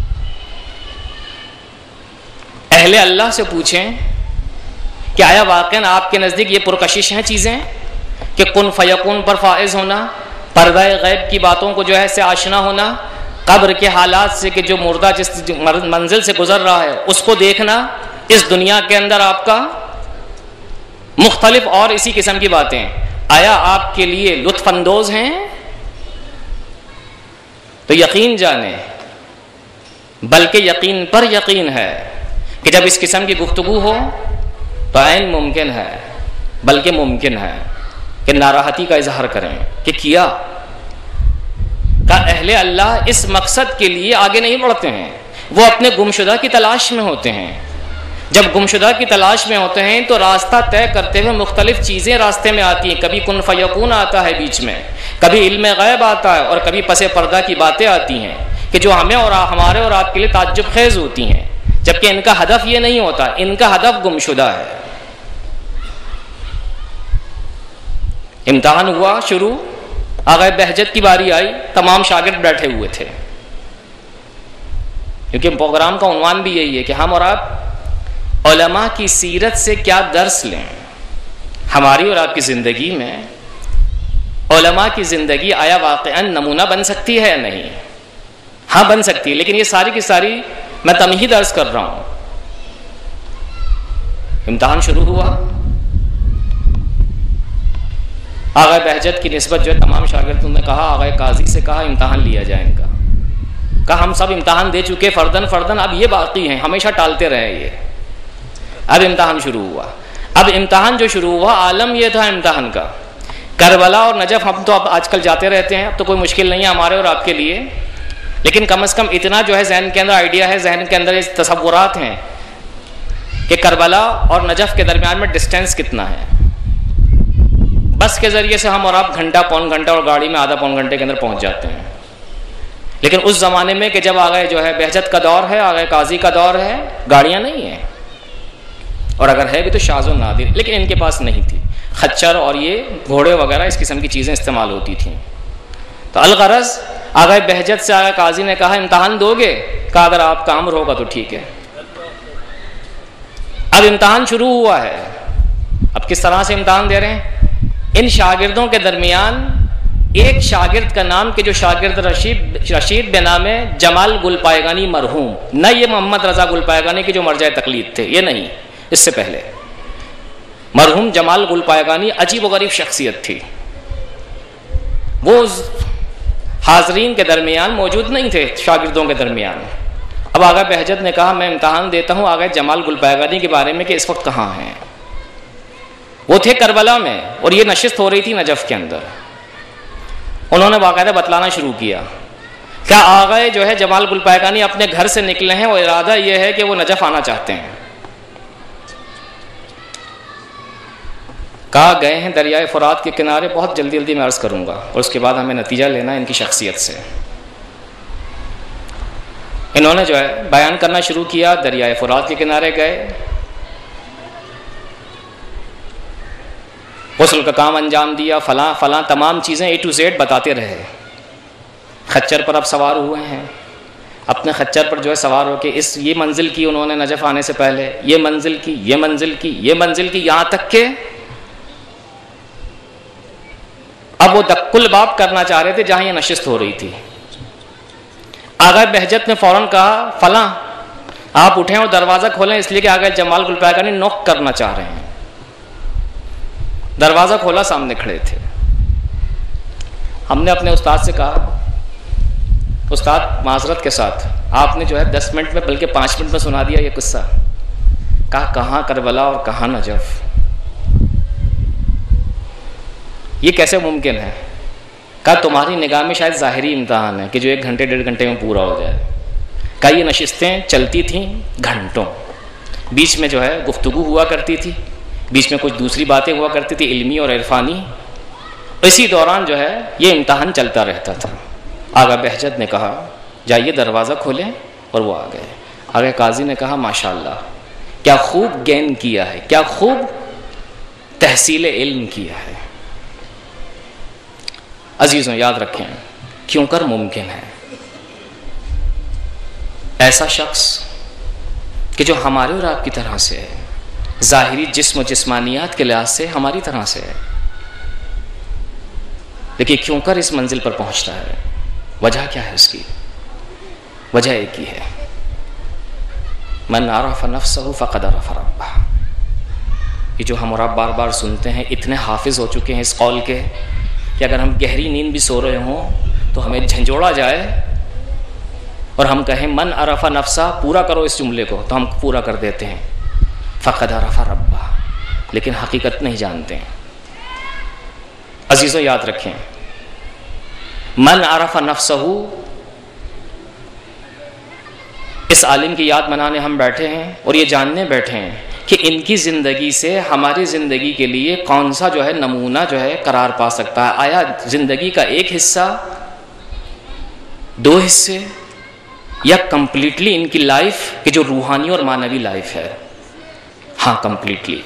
اہل اللہ سے پوچھیں کہ آیا واقعاً آپ کے نزدیک یہ پرکشش ہیں چیزیں کہ کن فیکون پر فائز ہونا، پردہ غیب کی باتوں کو جو ہے سے آشنا ہونا، قبر کے حالات سے کہ جو مردہ جس منزل سے گزر رہا ہے اس کو دیکھنا، اس دنیا کے اندر آپ کا مختلف اور اسی قسم کی باتیں، آیا آپ کے لیے لطف اندوز ہیں؟ تو یقین جانیں، بلکہ یقین پر یقین ہے کہ جب اس قسم کی گفتگو ہو تو عین ممکن ہے، بلکہ ممکن ہے کہ ناراحتی کا اظہار کریں کہ کیا کا اہل اللہ اس مقصد کے لیے آگے نہیں بڑھتے ہیں، وہ اپنے گمشدہ کی تلاش میں ہوتے ہیں. جب گمشدہ کی تلاش میں ہوتے ہیں تو راستہ طے کرتے ہوئے مختلف چیزیں راستے میں آتی ہیں. کبھی کن فیکون آتا ہے بیچ میں، کبھی علم غیب آتا ہے، اور کبھی پس پردہ کی باتیں آتی ہیں. کہ جو ہمیں اور ہمارے اور آپ کے لیے تعجب خیز ہوتی ہیں، جبکہ ان کا ہدف یہ نہیں ہوتا، ان کا ہدف گمشدہ ہے۔ امتحان ہوا شروع، آغا بہجت کی باری آئی، تمام شاگرد بیٹھے ہوئے تھے، کیونکہ پروگرام کا عنوان بھی یہی ہے کہ ہم اور آپ علماء کی سیرت سے کیا درس لیں۔ ہماری اور آپ کی زندگی میں علماء کی زندگی آیا واقعاً نمونہ بن سکتی ہے یا نہیں؟ ہاں بن سکتی ہے، لیکن یہ ساری کی ساری میں تمہید عرض کر رہا ہوں۔ امتحان شروع ہوا، آغا بہجت کی نسبت جو ہے تمام شاگردوں نے کہا، آغا قاضی سے کہا امتحان لیا جائے ان کا۔ کہا ہم سب امتحان دے چکے فردن فردن، اب یہ باقی ہیں، ہمیشہ ٹالتے رہے یہ۔ اب امتحان شروع ہوا۔ اب امتحان جو شروع ہوا عالم یہ تھا امتحان کا، کربلا اور نجف ہم تو اب آج کل جاتے رہتے ہیں، اب تو کوئی مشکل نہیں ہے ہمارے اور آپ کے لیے، لیکن کم از کم اتنا جو ہے ذہن کے اندر آئیڈیا ہے، ذہن کے اندر تصورات ہیں کہ کربلا اور نجف کے درمیان میں ڈسٹینس کتنا ہے۔ بس کے ذریعے سے ہم اور آپ گھنٹہ پون گھنٹہ اور گاڑی میں آدھا پون گھنٹے کے اندر پہنچ جاتے ہیں، لیکن اس زمانے میں کہ جب آگے جو ہے بہجت کا دور ہے، آگے قاضی کا دور ہے، گاڑیاں نہیں ہیں، اور اگر ہے بھی تو شاذ و نادر، لیکن ان کے پاس نہیں تھی۔ خچر اور یہ گھوڑے وغیرہ اس قسم کی چیزیں استعمال ہوتی تھیں۔ تو الغرض آگے بہجت سے آگے قاضی نے کہا امتحان دو گے؟ کہا اگر آپ کا امر ہوگا تو ٹھیک ہے۔ اب امتحان شروع ہوا ہے۔ اب کس طرح سے امتحان دے رہے ہیں؟ ان شاگردوں کے درمیان ایک شاگرد کا نام کہ جو شاگرد رشید بے نام جمال گل پائگانی مرحوم، نہ یہ محمد رضا گل پائگانی کے جو مرجع تقلید تھے، یہ نہیں، اس سے پہلے مرحوم جمال گل پائگانی عجیب و غریب شخصیت تھی، وہ حاضرین کے درمیان موجود نہیں تھے، شاگردوں کے درمیان۔ اب آغا بہجت نے کہا میں امتحان دیتا ہوں آغا جمال گل پائگانی کے بارے میں کہ اس وقت کہاں ہیں۔ وہ تھے کربلا میں اور یہ نشست ہو رہی تھی نجف کے اندر۔ انہوں نے باقاعدہ بتلانا شروع کیا، کیا آغا جو ہے جمال گل پائگانی اپنے گھر سے نکلے ہیں اور ارادہ یہ ہے کہ وہ نجف آنا چاہتے ہیں۔ کہا گئے ہیں دریائے فرات کے کنارے، بہت جلدی جلدی میں عرض کروں گا اور اس کے بعد ہمیں نتیجہ لینا ہے ان کی شخصیت سے۔ انہوں نے جو ہے بیان کرنا شروع کیا، دریائے فرات کے کنارے گئے، غسل کا کام انجام دیا، فلاں فلاں تمام چیزیں A to Z بتاتے رہے۔ خچر پر اب سوار ہوئے ہیں، اپنے خچر پر جو ہے سوار ہو کے یہ منزل کی انہوں نے نجف آنے سے پہلے، یہ منزل کی، یہ منزل کی، یہ منزل کی، یہاں تک کہ اب وہ دق الباب کرنا چاہ رہے تھے جہاں یہ نشست ہو رہی تھی۔ آغا بہجت نے فوراً کہا فلاں آپ اٹھیں اور دروازہ کھولیں، اس لیے کہ آغا جمال گل پائگانی نوک کرنا چاہ رہے ہیں۔ دروازہ کھولا، سامنے کھڑے تھے۔ ہم نے اپنے استاد سے کہا استاد معذرت کے ساتھ آپ نے جو ہے 10 منٹ میں بلکہ 5 منٹ میں سنا دیا یہ قصہ۔ کہا کہاں کربلا اور کہاں نجف، یہ کیسے ممکن ہے؟ کہا تمہاری نگاہ میں شاید ظاہری امتحان ہے کہ جو 1 گھنٹے 1.5 گھنٹے میں پورا ہو جائے۔ کہا یہ نشستیں چلتی تھیں گھنٹوں، بیچ میں جو ہے گفتگو ہوا کرتی تھی، بیچ میں کچھ دوسری باتیں ہوا کرتی تھی علمی اور عرفانی، اسی دوران جو ہے یہ امتحان چلتا رہتا تھا۔ آغا بہجت نے کہا جائیے دروازہ کھولیں، اور وہ آ گئے۔ آغا قاضی نے کہا ماشاءاللہ کیا خوب گین کیا ہے، کیا خوب تحصیل علم کیا ہے۔ عزیزوں یاد رکھیں کیوں کر ممکن ہے ایسا شخص کہ جو ہمارے اور آپ کی طرح سے ہے، ظاہری جسم و جسمانیات کے لحاظ سے ہماری طرح سے ہے، لیکن کیوں کر اس منزل پر پہنچتا ہے؟ وجہ کیا ہے اس کی؟ وجہ ایک ہی ہے، من عرف نفسہ فقد عرف ربہ۔ یہ جو ہم اور آپ بار بار سنتے ہیں، اتنے حافظ ہو چکے ہیں اس قول کے کہ اگر ہم گہری نیند بھی سو رہے ہوں تو ہمیں جھنجھوڑا جائے اور ہم کہیں من عرف نفسہ، پورا کرو اس جملے کو، تو ہم پورا کر دیتے ہیں فقد عرف ربہ، لیکن حقیقت نہیں جانتے ہیں۔ عزیزوں یاد رکھیں من عرف نفسہ، اس عالم کی یاد منانے ہم بیٹھے ہیں اور یہ جاننے بیٹھے ہیں کہ ان کی زندگی سے ہماری زندگی کے لیے کون سا جو ہے نمونہ جو ہے قرار پا سکتا ہے۔ آیا زندگی کا ایک حصہ، 2 حصے، یا کمپلیٹلی ان کی لائف کی جو روحانی اور معنوی لائف ہے؟ ہاں کمپلیٹلی.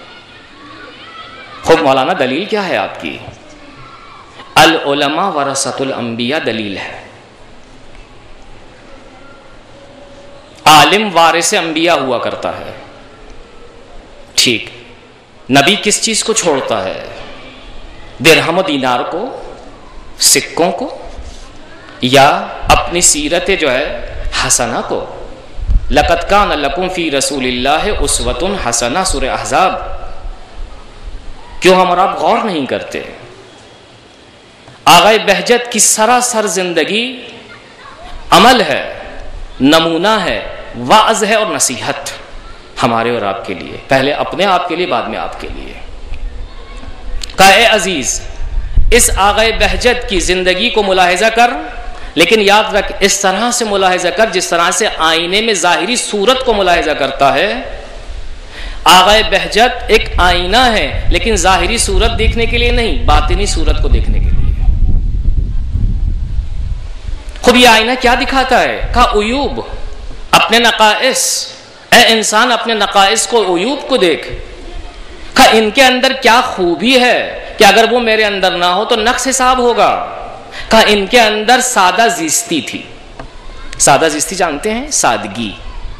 خود مولانا دلیل کیا ہے آپ کی؟ العلماء ورثۃ الانبیاء دلیل ہے. عالم وارث انبیاء ہوا کرتا ہے. ٹھیک، نبی کس چیز کو چھوڑتا ہے؟ درہم و دینار کو، سکوں کو، یا اپنی سیرت جو ہے حسنہ کو؟ لقد کان لکم فی رسول اللہ اسوۃ حسنہ، سورہ احزاب. کیوں ہم اور آپ غور نہیں کرتے؟ آغائے بہجت کی سراسر زندگی عمل ہے، نمونہ ہے، وعظ ہے اور نصیحت ہمارے اور آپ کے لیے. پہلے اپنے آپ کے لیے، بعد میں آپ کے لیے. کہا اے عزیز، اس آغائے بہجت کی زندگی کو ملاحظہ کر، لیکن یاد رکھ اس طرح سے ملاحظہ کر جس طرح سے آئینے میں ظاہری صورت کو ملاحظہ کرتا ہے. آغائے بہجت ایک آئینہ ہے، لیکن ظاہری صورت دیکھنے کے لیے نہیں، باطنی صورت کو دیکھنے کے لیے. خود یہ آئینہ کیا دکھاتا ہے؟ کہا عیوب، اپنے نقائص. اے انسان اپنے نقائص کو، عیوب کو دیکھ. کہا ان کے اندر کیا خوبی ہے کہ اگر وہ میرے اندر نہ ہو تو نقص حساب ہوگا. کہا ان کے اندر سادہ زیستی تھی. سادہ زیستی جانتے ہیں؟ سادگی،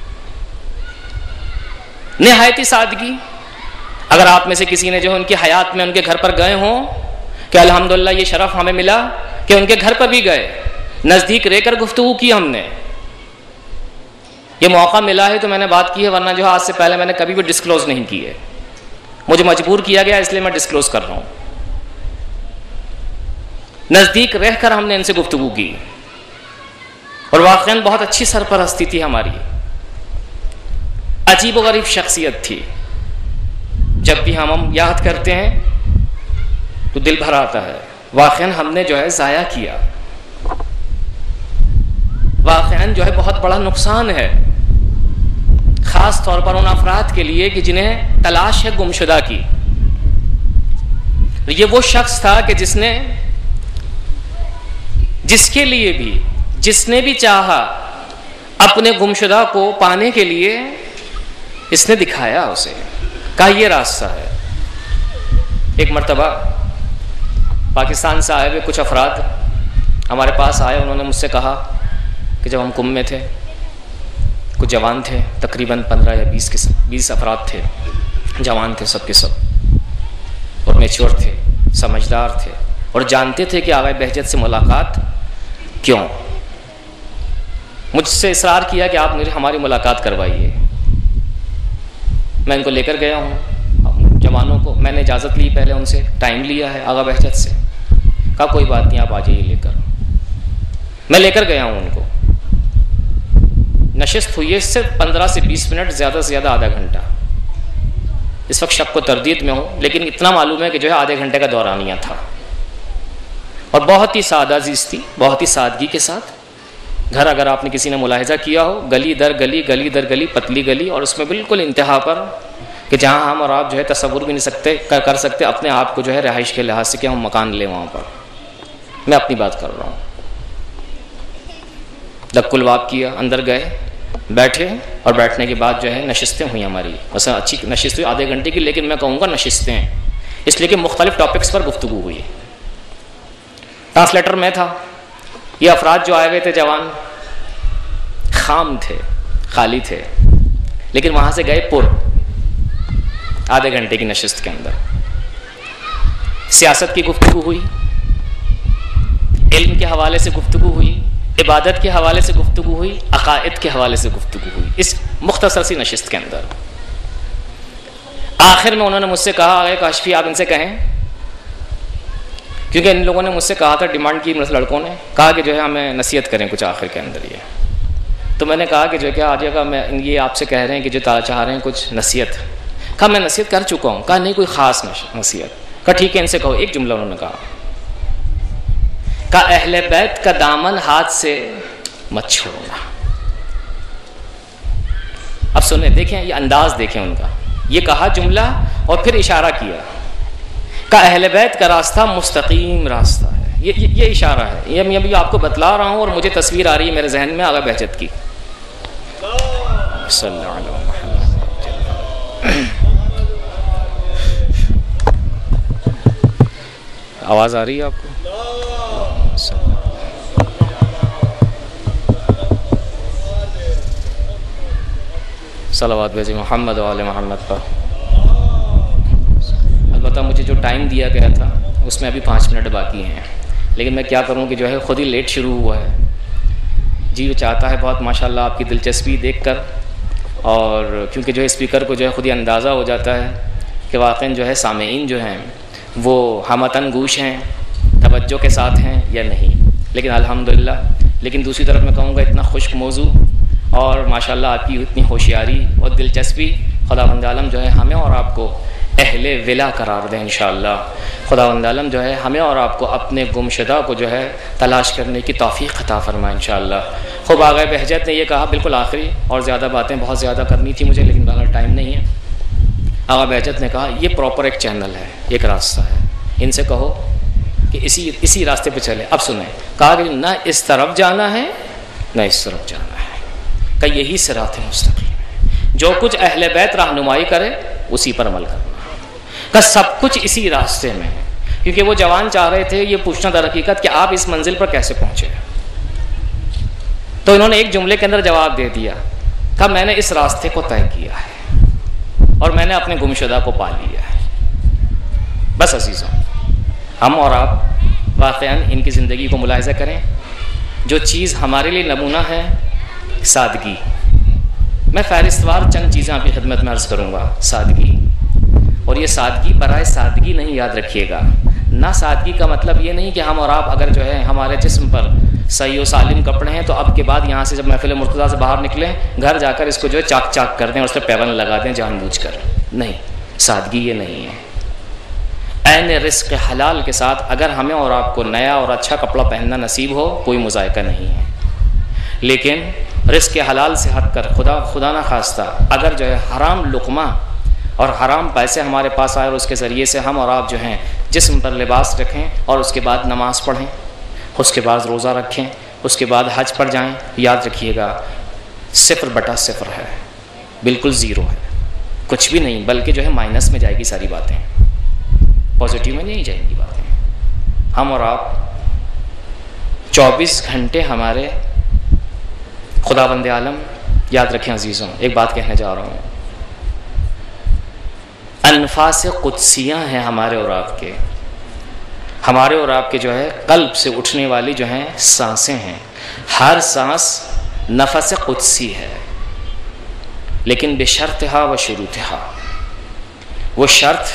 نہایت سادگی. اگر آپ میں سے کسی نے جو ان کی حیات میں ان کے گھر پر گئے ہوں کہ الحمدللہ یہ شرف ہمیں ملا کہ ان کے گھر پر بھی گئے، نزدیک رہ کر گفتگو کی ہم نے، یہ موقع ملا ہے تو میں نے بات کی ہے، ورنہ جو آج سے پہلے میں نے کبھی بھی ڈسکلوز نہیں کی ہے. مجھے مجبور کیا گیا اس لیے میں ڈسکلوز کر رہا ہوں. نزدیک رہ کر ہم نے ان سے گفتگو کی اور واقعاً بہت اچھی سرپرستی تھی ہماری. عجیب و غریب شخصیت تھی. جب بھی ہم یاد کرتے ہیں تو دل بھر آتا ہے. واقعاً ہم نے جو ہے ضائع کیا، واقعاً جو ہے بہت بڑا نقصان ہے، خاص طور پر ان افراد کے لیے کہ جنہیں تلاش ہے گمشدہ کی. یہ وہ شخص تھا کہ جس کے لیے بھی، جس نے بھی چاہا اپنے گمشدہ کو پانے کے لیے، اس نے دکھایا اسے، کہا یہ راستہ ہے. ایک مرتبہ پاکستان سے آئے ہوئے کچھ افراد ہمارے پاس آئے. انہوں نے مجھ سے کہا کہ جب ہم کم میں تھے، کچھ جوان تھے، تقریباً 15 یا 20 افراد تھے، جوان تھے سب کے سب، اور میچور تھے، سمجھدار تھے، اور جانتے تھے کہ آغائے بہجت سے ملاقات کیوں. مجھ سے اصرار کیا کہ آپ ہماری ملاقات کروائیے. میں ان کو لے کر گیا ہوں، جوانوں کو. میں نے اجازت لی، پہلے ان سے ٹائم لیا ہے آغا بہجت سے. کہا کوئی بات نہیں، آپ آ جائیے لے کر. میں لے کر گیا ہوں ان کو. نشست ہوئی ہے صرف 15 سے 20 منٹ، زیادہ سے زیادہ آدھا گھنٹہ. اس وقت شک و تردید میں ہوں، لیکن اتنا معلوم ہے کہ جو ہے آدھے گھنٹے کا دورانیہ تھا. اور بہت ہی سادہ زیستی، بہت ہی سادگی کے ساتھ. گھر اگر آپ نے کسی نے ملاحظہ کیا ہو، گلی در گلی، گلی در گلی، پتلی گلی، اور اس میں بالکل انتہا پر کہ جہاں ہم اور آپ جو ہے تصور بھی نہیں کر سکتے اپنے آپ کو جو ہے رہائش کے لحاظ سے کہ ہم مکان لیں وہاں پر. میں اپنی بات کر رہا ہوں. دک الباب کیا، اندر گئے، بیٹھے، اور بیٹھنے کے بعد جو ہے نشستیں ہوئی ہماری. مثلا اچھی نشست ہوئی آدھے گھنٹے کی، لیکن میں کہوں گا نشستیں ہیں، اس لیے کہ مختلف ٹاپکس پر گفتگو ہوئی. ٹرانسلیٹر میں تھا. یہ افراد جو آئے ہوئے تھے جوان، خام تھے، خالی تھے، لیکن وہاں سے گئے پر. آدھے گھنٹے کی نشست کے اندر سیاست کی گفتگو ہوئی، علم کے حوالے سے گفتگو ہوئی، عبادت کے حوالے سے گفتگو ہوئی، عقائد کے حوالے سے گفتگو ہوئی اس مختصر سی نشست کے اندر. آخر میں انہوں نے مجھ سے کہا اے کاشفی آپ ان سے کہیں، کیونکہ ان لوگوں نے مجھ سے کہا تھا، ڈیمانڈ کی لڑکوں نے کہا کہ جو ہے ہمیں نصیحت کریں کچھ آخر کے اندر. یہ تو میں نے کہا کہ جو ہے کیا آ جائے گا، میں یہ آپ سے کہہ رہے ہیں کہ جو چاہ رہے ہیں کچھ نصیحت. کہا میں نصیحت کر چکا ہوں. کہا نہیں کوئی خاص نصیحت. کہا ٹھیک ہے ان سے کہو. ایک جملہ انہوں نے کہا اہل بیت کا دامن ہاتھ سے مت چھوڑنا. اب سنیں، دیکھیں یہ انداز دیکھیں ان کا. یہ کہا جملہ اور پھر اشارہ کیا. اہل بیت کا راستہ مستقیم راستہ ہے. یہ اشارہ ہے، یہ میں ابھی آپ کو بتلا رہا ہوں اور مجھے تصویر آ رہی ہے میرے ذہن میں آغا بہجت کی. صلی اللہ علیہ وسلم. آواز آ رہی ہے آپ کو؟ صلوات بھیجیں محمد و آل محمد پر. البتہ مجھے جو ٹائم دیا گیا تھا اس میں ابھی 5 منٹ باقی ہیں، لیکن میں کیا کروں کہ جو ہے خود ہی لیٹ شروع ہوا ہے. جی وہ چاہتا ہے بہت ماشاءاللہ آپ کی دلچسپی دیکھ کر، اور کیونکہ جو ہے اسپیکر کو جو ہے خود ہی اندازہ ہو جاتا ہے کہ واقعاً جو ہے سامعین جو ہیں وہ ہمتن گوش ہیں، توجہ کے ساتھ ہیں یا نہیں. لیکن الحمدللہ، لیکن دوسری طرف میں کہوں گا اتنا خشک موضوع اور ماشاءاللہ آپ کی اتنی ہوشیاری اور دلچسپی، خداوند عالم جو ہے ہمیں اور آپ کو اہل ولا قرار دیں انشاءاللہ. خداوند عالم جو ہے ہمیں اور آپ کو اپنے گمشدہ کو جو ہے تلاش کرنے کی توفیق عطا فرمائے انشاءاللہ. خوب آغا بہجت نے یہ کہا بالکل آخری، اور زیادہ باتیں بہت زیادہ کرنی تھی مجھے لیکن بہرحال ٹائم نہیں ہے. آغا بہجت نے کہا یہ پراپر ایک چینل ہے، ایک راستہ ہے، ان سے کہو کہ اسی راستے پہ چلے. اب سنیں، کہا کہ نہ اس طرف جانا ہے نہ اس طرف جانا ہے، کہ یہی صراط مستقیم ہے، جو کچھ اہل بیت رہنمائی کرے اسی پر عمل کرنا، کہ سب کچھ اسی راستے میں ہے. کیونکہ وہ جوان چاہ رہے تھے یہ پوچھنا در حقیقت کہ آپ اس منزل پر کیسے پہنچے، تو انہوں نے ایک جملے کے اندر جواب دے دیا، کہ میں نے اس راستے کو طے کیا ہے اور میں نے اپنے گمشدہ کو پا لیا ہے. بس عزیزوں، ہم اور آپ واقعاً ان کی زندگی کو ملاحظہ کریں. جو چیز ہمارے لیے نمونہ ہے سادگی. میں فہرست وار چند چیزیں آپ کی خدمت میں عرض کروں گا. سادگی، اور یہ سادگی برائے سادگی نہیں، یاد رکھیے گا. نہ سادگی کا مطلب یہ نہیں کہ ہم اور آپ اگر جو ہے ہمارے جسم پر صحیح و سالم کپڑے ہیں تو اب کے بعد یہاں سے جب محفل مرتضیٰ سے باہر نکلیں گھر جا کر اس کو جو ہے چاک چاک کر دیں اور اس پہ پیبند لگا دیں جان بوجھ کر. نہیں، سادگی یہ نہیں ہے. عین رزق حلال کے ساتھ اگر ہمیں اور آپ کو نیا اور اچھا کپڑا پہننا نصیب ہو کوئی مذائقہ نہیں ہے، لیکن رزق حلال سے ہٹ کر خدا نہ خواستہ اگر جو ہے حرام لقمہ اور حرام پیسے ہمارے پاس آئے اور اس کے ذریعے سے ہم اور آپ جو ہیں جسم پر لباس رکھیں اور اس کے بعد نماز پڑھیں، اس کے بعد روزہ رکھیں، اس کے بعد حج پر جائیں، یاد رکھیے گا 0/0 ہے، بالکل زیرو ہے، کچھ بھی نہیں، بلکہ جو ہے مائنس میں جائے گی ساری باتیں، پازیٹیو میں نہیں جائیں گی باتیں. ہم اور آپ 24 گھنٹے ہمارے خداوند عالم، یاد رکھیں عزیزوں، ایک بات کہنے جا رہا ہوں، انفاس قدسیاں ہیں ہمارے اور آپ کے، ہمارے اور آپ کے جو ہے قلب سے اٹھنے والی جو ہیں سانسیں ہیں. ہر سانس نفس قدسی ہے، لیکن بشرطہا و شروطہا. وہ شرط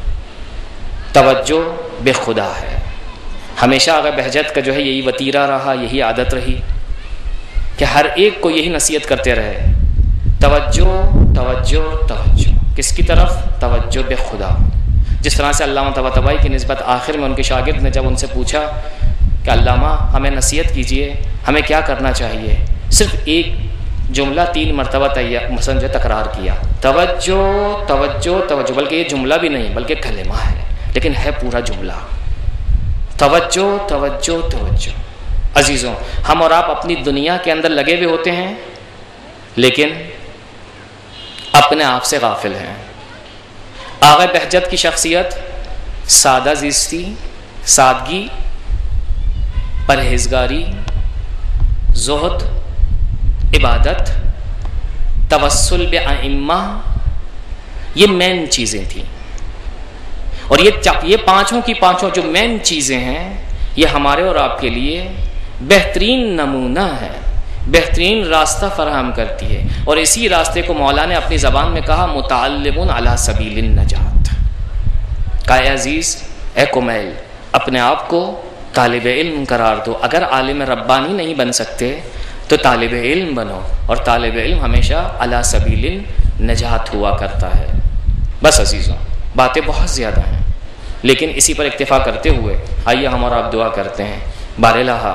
توجہ بے خدا ہے. ہمیشہ آغا بہجت کا جو ہے یہی وتیرہ رہا، یہی عادت رہی کہ ہر ایک کو یہی نصیحت کرتے رہے، توجہ توجہ توجہ. کس کی طرف؟ توجہ بے خدا. جس طرح سے علامہ طباطبائی کی نسبت آخر میں ان کے شاگرد نے جب ان سے پوچھا کہ علامہ ہمیں نصیحت کیجئے، ہمیں کیا کرنا چاہیے، صرف ایک جملہ 3 مرتبہ مثلا جو تکرار کیا، توجہ توجہ توجہ. بلکہ یہ جملہ بھی نہیں بلکہ کلمہ ہے، لیکن ہے پورا جملہ، توجہ توجہ توجہ. عزیزوں، ہم اور آپ اپنی دنیا کے اندر لگے ہوئے ہوتے ہیں لیکن اپنے آپ سے غافل ہیں. آغا بہجت کی شخصیت سادہ زیستی، سادگی، پرہیزگاری، زہد، عبادت، توسل بائمہ، یہ مین چیزیں تھیں. اور یہ پانچوں کی پانچوں جو مین چیزیں ہیں یہ ہمارے اور آپ کے لیے بہترین نمونہ ہے، بہترین راستہ فراہم کرتی ہے. اور اسی راستے کو مولا نے اپنی زبان میں کہا متعلم علی سبیل النجات. کہا اے عزیز، اے کمیل، اپنے آپ کو طالب علم قرار دو. اگر عالم ربانی نہیں بن سکتے تو طالب علم بنو، اور طالب علم ہمیشہ علی سبیل النجات ہوا کرتا ہے. بس عزیزوں، باتیں بہت زیادہ ہیں لیکن اسی پر اکتفا کرتے ہوئے آئیے ہم اور آپ دعا کرتے ہیں. بار الہ،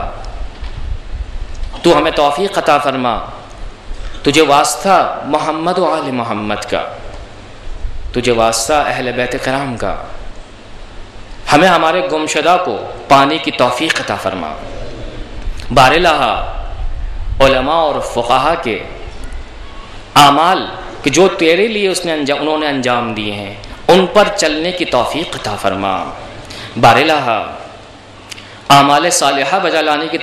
تو ہمیں توفیق عطا فرما، تجھے واسطہ محمد و آل محمد کا، تجھے واسطہ اہل بیت کرام کا، ہمیں ہمارے گمشدہ کو پانے کی توفیق عطا فرما۔ بارالہ علماء اور فقہا کے اعمال کہ جو تیرے لیے انہوں نے انجام دیے ہیں ان پر چلنے کی توفیق عطا فرما۔ بارالہ اعمال صالحہ بجا لانے کی